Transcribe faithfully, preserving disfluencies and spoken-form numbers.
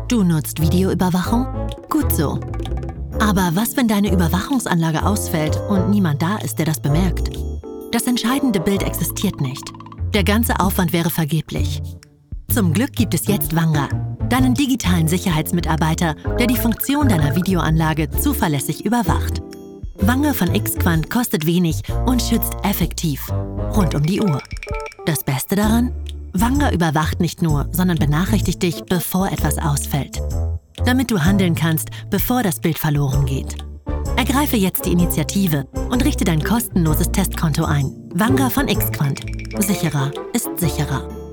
Du nutzt Videoüberwachung? Gut so. Aber was, wenn deine Überwachungsanlage ausfällt und niemand da ist, der das bemerkt? Das entscheidende Bild existiert nicht. Der ganze Aufwand wäre vergeblich. Zum Glück gibt es jetzt Wanga, deinen digitalen Sicherheitsmitarbeiter, der die Funktion deiner Videoanlage zuverlässig überwacht. Wanga von Xquant kostet wenig und schützt effektiv, rund um die Uhr. Das Beste daran? Wanga überwacht nicht nur, sondern benachrichtigt dich, bevor etwas ausfällt. Damit du handeln kannst, bevor das Bild verloren geht. Ergreife jetzt die Initiative und richte dein kostenloses Testkonto ein. Wanga von Xquant. Sicherer ist sicherer.